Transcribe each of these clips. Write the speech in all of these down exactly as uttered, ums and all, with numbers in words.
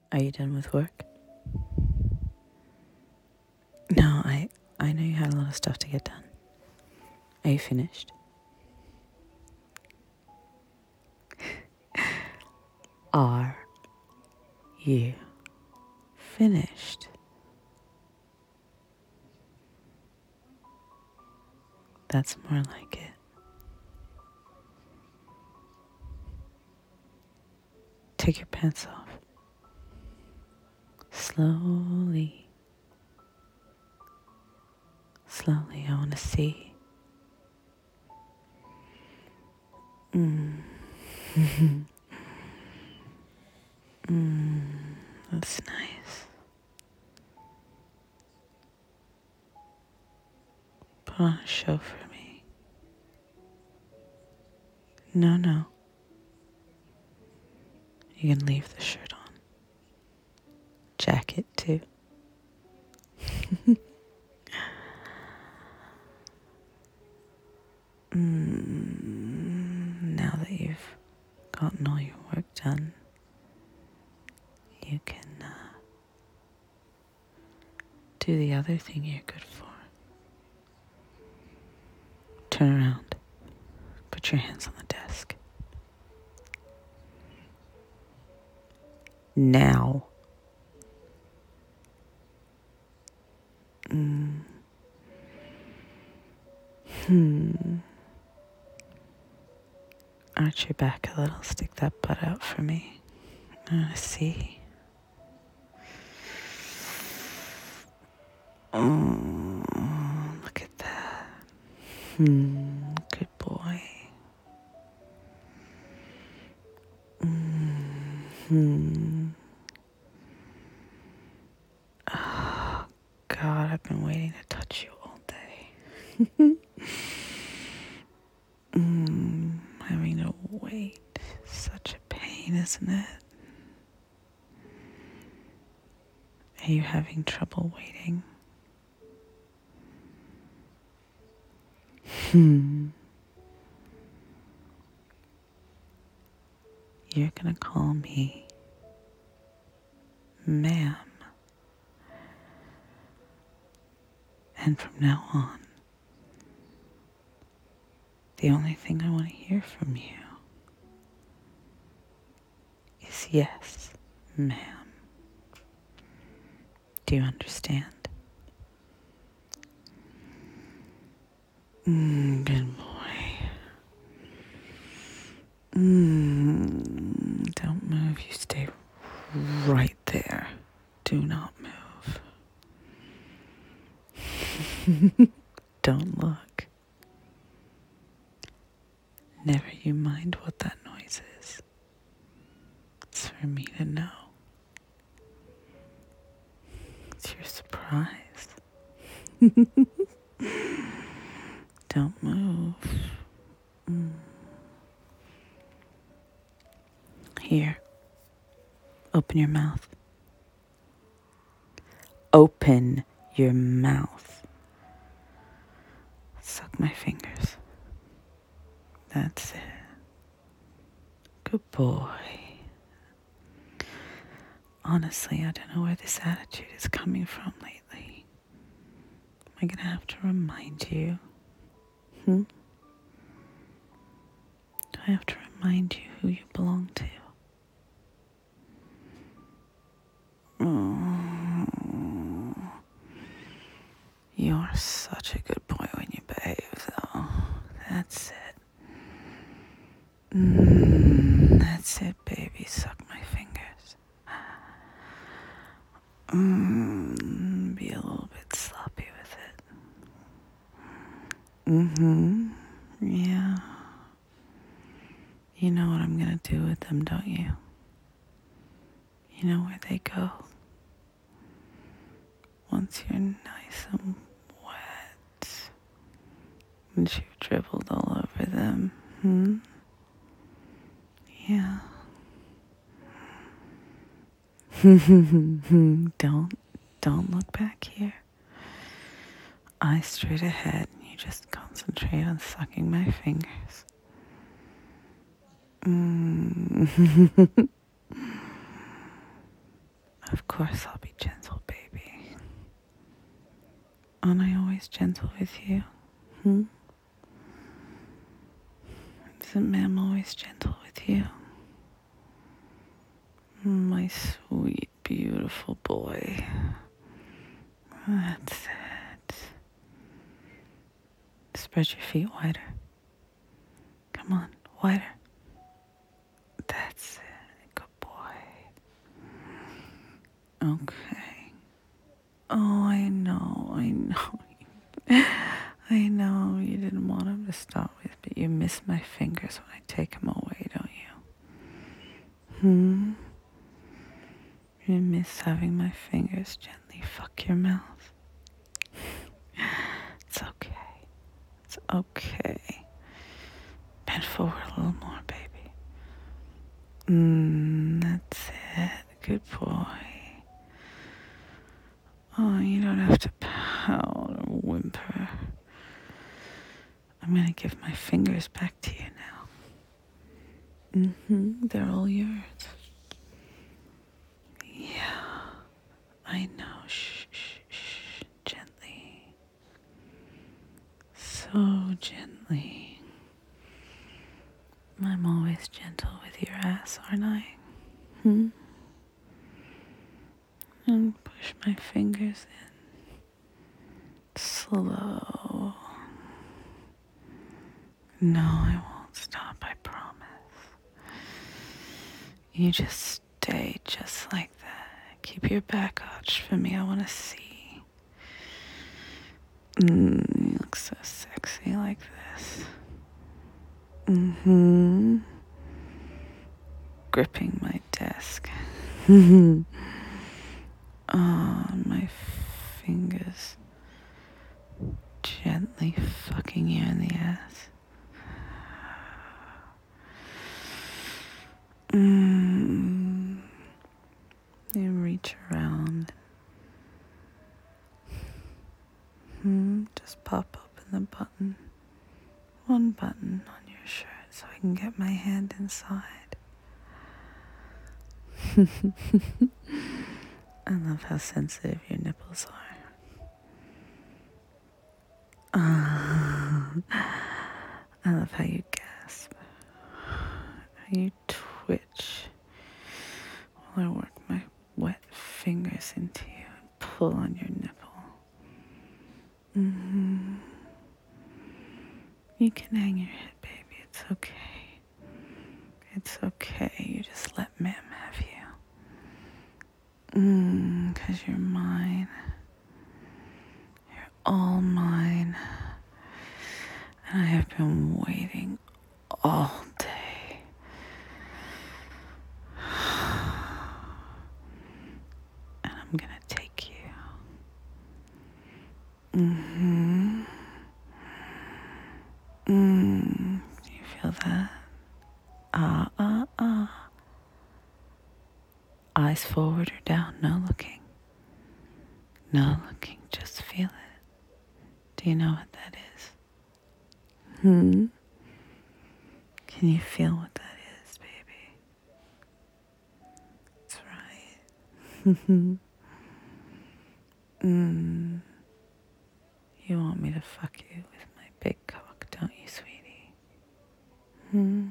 Are you done with work? No, I I know you had a lot of stuff to get done. Are you finished? Are you finished? That's more like it. Take your pants off. Slowly. Slowly, I want to see. Mm. mm. That's nice. Put on a show for me. No, no. You can leave the shirt on. Jacket, too. mm. Now that you've gotten all your work done, you can uh, do the other thing you're good for. Turn around. Put your hands on the desk. Now. Mm. Hmm. Arch your back a little. Stick that butt out for me. I want to see. Oh, look at that. Hmm. Good boy. Hmm. Oh, God, I've been waiting to touch you all day. mm, having to wait. Such a pain, isn't it? Are you having trouble waiting? Hmm. You're gonna call me ma'am. And from now on, the only thing I want to hear from you is yes, ma'am. Do you understand? Mm, good boy. Mm, don't move. You stay right there. Do not move. Don't look. Never you mind what that noise is. It's for me to know. It's your surprise. Don't move. Mm. Here. Open your mouth. Open your mouth. Suck my fingers. That's it. Good boy. Honestly, I don't know where this attitude is coming from lately. Am I gonna have to remind you? Hmm? Do I have to remind you who you belong to? Oh, you're such a good boy when you behave, though. That's it. Mm, that's it, baby. Suck my fingers. Mm, be a little bit sloppy with it. Mm-hmm. Yeah. You know what I'm gonna do with them, don't you? You know where they go? Once you're nice and wet, and you've dribbled all over them, hmm? Yeah. don't, don't look back here. Eyes straight ahead, and you just concentrate on sucking my fingers. Mm. Of course I'll be gentle, baby. Aren't I always gentle with you? Hmm? Isn't Ma'am always gentle with you? My sweet, beautiful boy. That's it. Spread your feet wider. Come on, wider. That's it. Good boy. Okay. Oh, I know, I know. I know you didn't want him to start with, but you miss my fingers when I take him away, don't you? Hmm? You miss having my fingers gently fuck your mouth. It's okay. It's okay. Bend forward a little more, baby. Mmm, that's it. Good boy. Oh, you don't have to pout or whimper. I'm gonna give my fingers back to you now. Mm-hmm, they're all yours. Yeah, I know. Shh, shh, shh. Gently. So gently. I'm always gentle with your ass, aren't I? Hmm? And push my fingers in. Slow. No, I won't stop, I promise. You just stay just like that. Keep your back arched for me. I want to see. Mm, you look so sexy like this. Mm-hmm. Gripping my desk. Oh, my fingers gently fucking you in the ass. Mm. You reach around. Hmm. Just pop open the button. One button on your shirt so I can get my hand inside. I love how sensitive your nipples are. Uh, I love how you gasp. How you twitch while I work my wet fingers into you and pull on your nipple. Mm-hmm. You can hang your head, baby. It's okay. It's okay. You just let Ma'am have you. Mmm, because you're mine. You're all mine. And I have been waiting all day. And I'm gonna take you. Mm-hmm. Mmm. Do you feel that? Ah, ah, ah. Eyes forward or down, no looking. No looking, just feel it. Do you know what that is? Hmm? Can you feel what that is, baby? That's right. Mmm. You want me to fuck you with my big cock, don't you, sweetie? Hmm?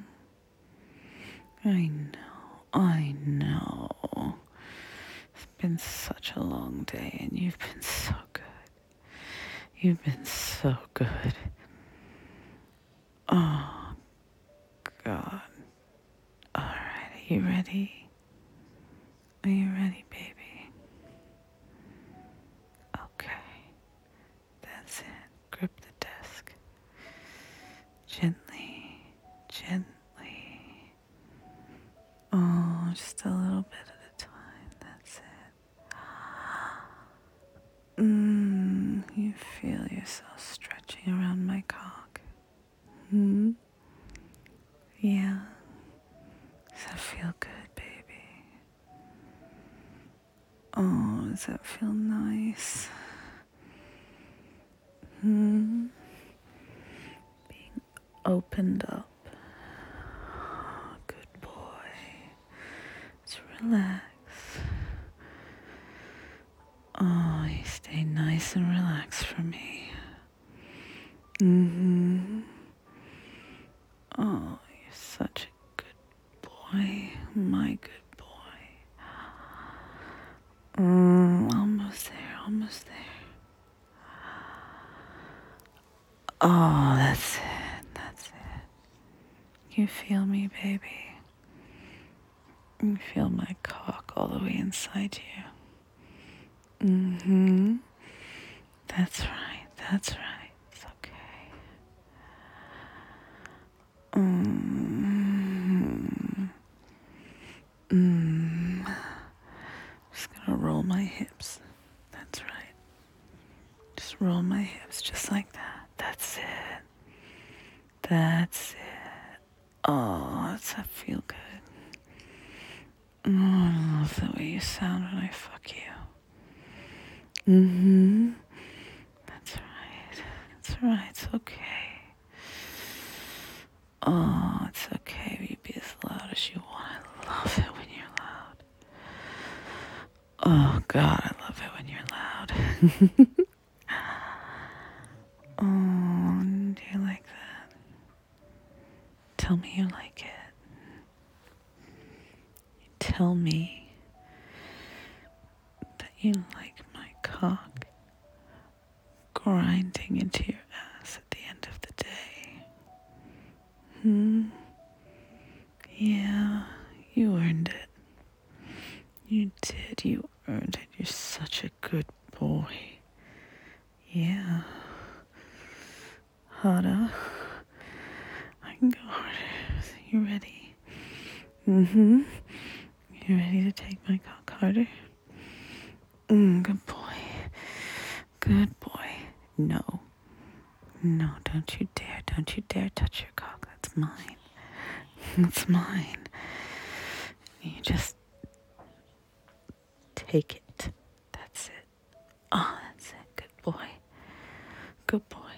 I know, I know. It's been such a long day and you've been so good. You've been so good. Oh, God. All right, are you ready? Are you ready, baby? Okay. That's it. Grip the desk. Gently, gently. Oh, just a little bit at a time. That's it. Mmm, you feel yourself stretching around my cock. Hmm? Yeah. Does that feel good, baby? Oh, does that feel nice? Hmm? Being opened up. Good boy. Just relax. Stay nice and relaxed for me. Mm-hmm. Oh, you're such a good boy. My good boy. Mm, almost there, almost there. Oh, that's it, that's it. You feel me, baby? You feel my cock all the way inside you. Mm-hmm. That's right, that's right. It's okay. Mm-hmm. Mm. Just gonna roll my hips. That's right. Just roll my hips just like that. That's it. That's it. Oh, does that feel good? Oh, I love the way you sound when I fuck you. Mm-hmm. That's right. That's right. It's okay. Oh, it's okay. You be as loud as you want. I love it when you're loud. Oh, God, I love it when you're loud. Oh, do you like that? Tell me you like it. Tell me that you like my cock grinding into your ass at the end of the day. Hmm? Yeah, you earned it. You did, you earned it. You're such a good boy. Yeah. Harder. I can go harder. You ready? Mm-hmm. You ready to take my cock harder? Mm, good boy. Good boy. No. No, don't you dare. Don't you dare touch your cock. That's mine. It's mine. You just take it. That's it. Oh, that's it. Good boy. Good boy.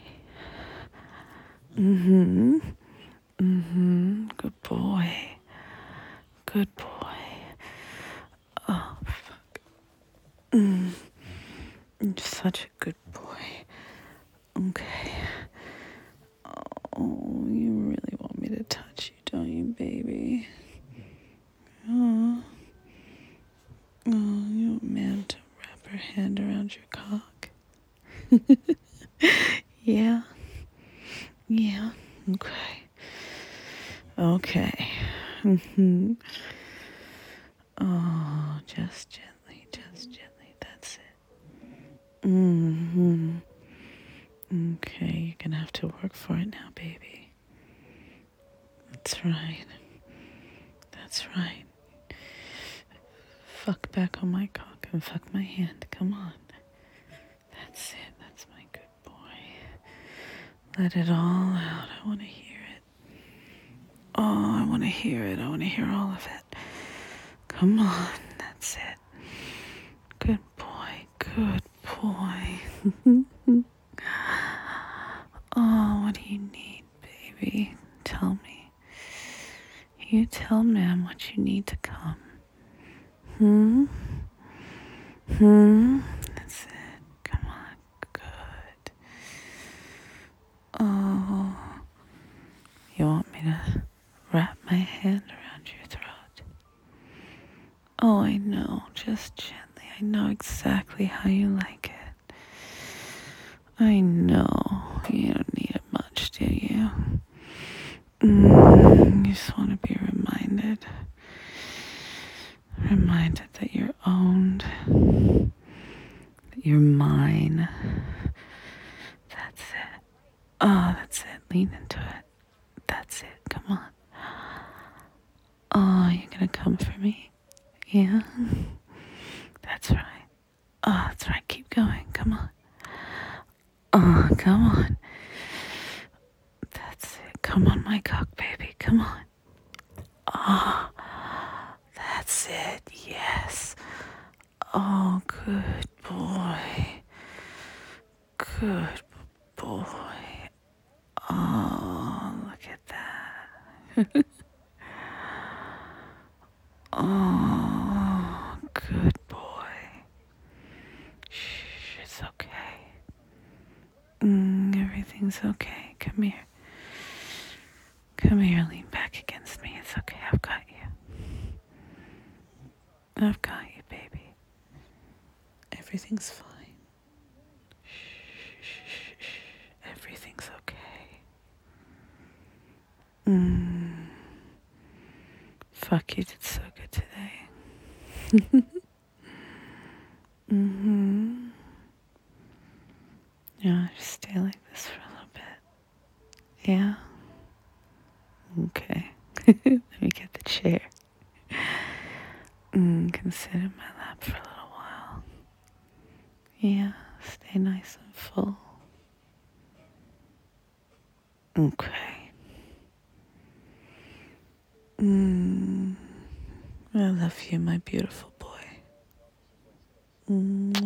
Mm-hmm. Mm-hmm. Good boy. Good boy. Oh, fuck. Mm. You're such a good boy. Okay. Oh, you really want me to touch you, don't you, baby? Oh. Oh, you want me to wrap her hand around your cock? Yeah. Yeah. Okay. Okay. Mm-hmm. Oh, just gently, just gently. That's it. Mm-hmm. Okay, you're gonna have to work for it now, baby. That's right. That's right. Fuck back on my cock and fuck my hand. Come on. That's it. That's my good boy. Let it all out. I want to hear it. Oh, I want to hear it. I want to hear all of it. Come on. That's it. Good boy. Good boy. Oh, what do you need, baby? Tell me. You tell Ma'am what you need to come. Hmm? Hmm? That's it. Come on. Good. Oh. You want me to wrap my hand around your throat? Oh, I know. Just gently. I know exactly how you like it. I know. You don't need it much, do you? Mm, you just want to be reminded. Reminded that you're owned. That you're mine. That's it. Oh, that's it. Lean into it. That's it. Come on. Oh, you're gonna come for me? Yeah? That's right. Oh, that's right. Keep going. Come on. Oh, come on. That's it. Come on, my cock, baby. Come on. Oh, that's it. Yes. Oh, good boy. Good boy. Oh, look at that. Oh, good boy. Shh, it's okay. Everything's okay. Come here. Come here, lean back against me. It's okay. I've got you. I've got you, baby. Everything's fine. Shh, shh, shh. Everything's okay. Mm. Fuck, you did so good today. mm-hmm. Yeah, just stay like this for a little bit. Yeah? Okay. Let me get the chair. Mm, can sit in my lap for a little while. Yeah, stay nice and full. Okay. Mm, I love you, my beautiful boy. Mm.